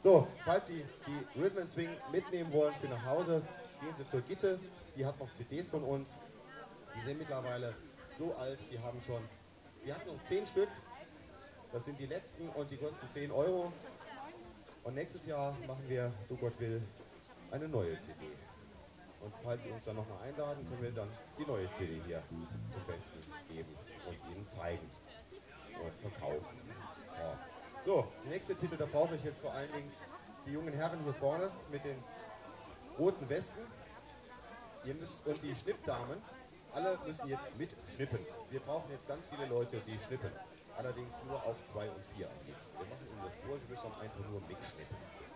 So, falls Sie die Rhythm and Swing mitnehmen wollen für nach Hause, gehen Sie zur Gitte. Die hat noch CDs von uns. Die sind mittlerweile so alt, die haben schon, sie hat noch 10 Stück. Das sind die letzten und die kosten 10 Euro. Und nächstes Jahr machen wir, so Gott will, eine neue CD. Und falls Sie uns dann nochmal einladen, können wir dann die neue CD hier zum Besten geben und Ihnen zeigen und verkaufen. Ja. So, der nächste Titel, da brauche ich jetzt vor allen Dingen die jungen Herren hier vorne mit den roten Westen. Ihr müsst, und die Schnippdamen, alle müssen jetzt mitschnippen. Wir brauchen jetzt ganz viele Leute, die schnippen. Allerdings nur auf 2 und 4 am liebsten. Wir machen Ihnen das vor, Sie müssen dann einfach nur mitschnippen.